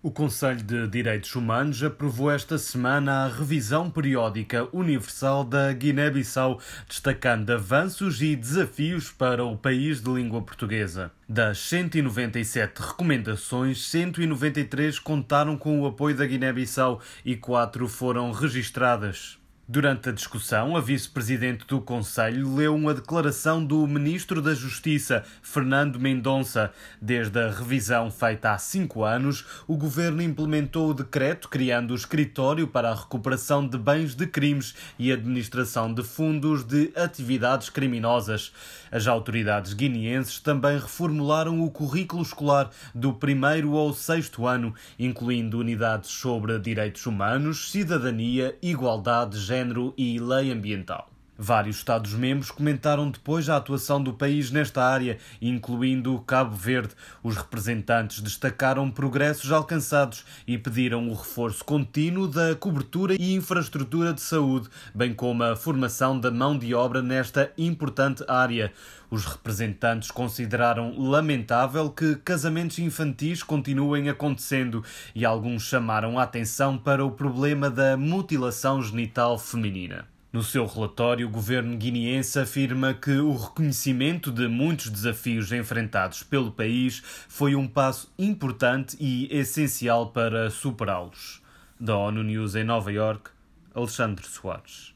O Conselho de Direitos Humanos aprovou esta semana a revisão periódica universal da Guiné-Bissau, destacando avanços e desafios para o país de língua portuguesa. Das 197 recomendações, 193 contaram com o apoio da Guiné-Bissau e 4 foram registradas. Durante a discussão, a vice-presidente do Conselho leu uma declaração do Ministro da Justiça, Fernando Mendonça. Desde a revisão feita há 5 anos, o Governo implementou o decreto criando o Escritório para a Recuperação de Bens de Crimes e Administração de Fundos de Atividades Criminosas. As autoridades guineenses também reformularam o currículo escolar do 1º ao 6º ano, incluindo unidades sobre direitos humanos, cidadania, igualdade, género e lei ambiental. Vários Estados-membros comentaram depois a atuação do país nesta área, incluindo Cabo Verde. Os representantes destacaram progressos alcançados e pediram o reforço contínuo da cobertura e infraestrutura de saúde, bem como a formação da mão de obra nesta importante área. Os representantes consideraram lamentável que casamentos infantis continuem acontecendo e alguns chamaram a atenção para o problema da mutilação genital feminina. No seu relatório, o governo guineense afirma que o reconhecimento de muitos desafios enfrentados pelo país foi um passo importante e essencial para superá-los. Da ONU News em Nova Iorque, Alexandre Soares.